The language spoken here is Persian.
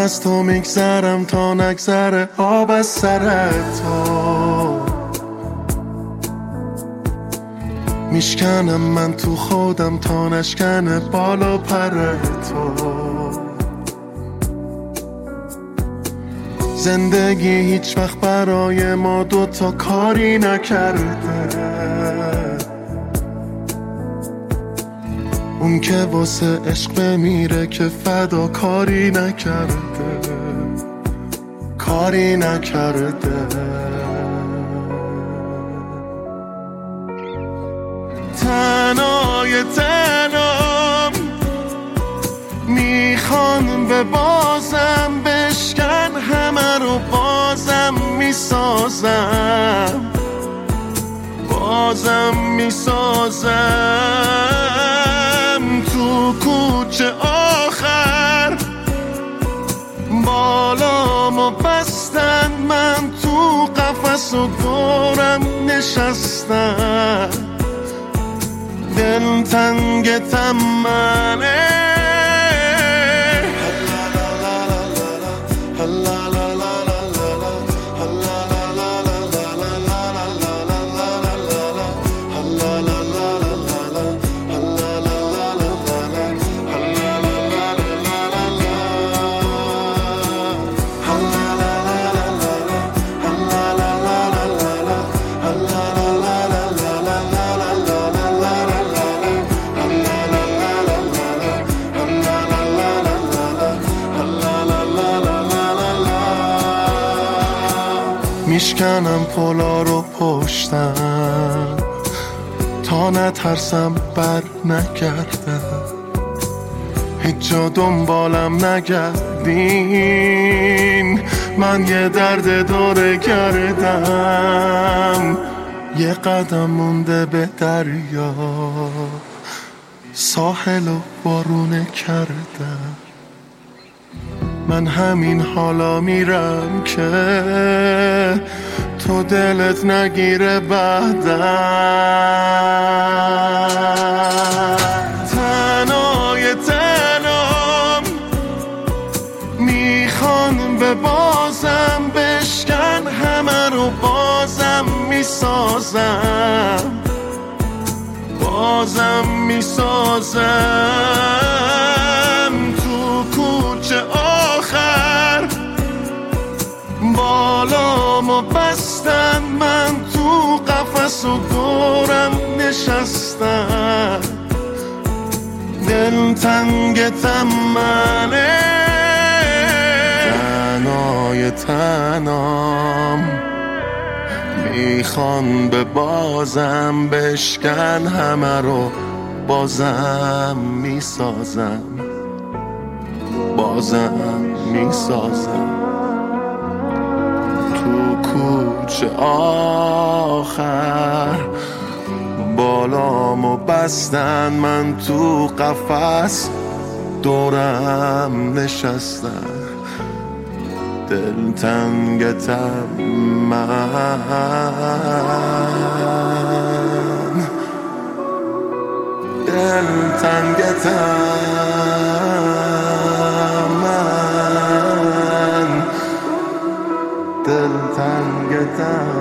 از تو میگذرم تا نگذره آب از سر تو. میشکنم من تو خودم تا نشکنه بالا پر تو. زندگی هیچ وقت برای ما دوتا کاری نکرده. اون که واسه عشق بمیره که فدا کاری نکرده، کاری نکرده. تنهای تنام میخوان به بازم بشکن همه رو بازم میسازم، بازم میسازم. تو کوچه آخر بالامو بستن، من تو قفس و دورم نشستم. دل تنگ تمنه میشکنم پلا رو پشتم تا نترسم بر نگردم. هیچ جا دنبالم نگردین، من یه درد دور گردم. یه قدم مونده به دریا، ساحل و بارونه کردم. من همین حالا میرم که تو دلت نگیره بعدم. تنهای تنام میخوان به بازم بشکن همه رو بازم میسازم، بازم میسازم. تو کوچه آخر بالامو بستن، من تو قفس و دورم نشستم. دل تنگ تمنه تنهای تنام میخوان به بازم بشکن همه رو بازم میسازم، بازم میسازم. تو کوچه آخر بالامو بستن، من تو قفس دورم نشستم. دل تنگ من، دل تنگ من، دل تنگ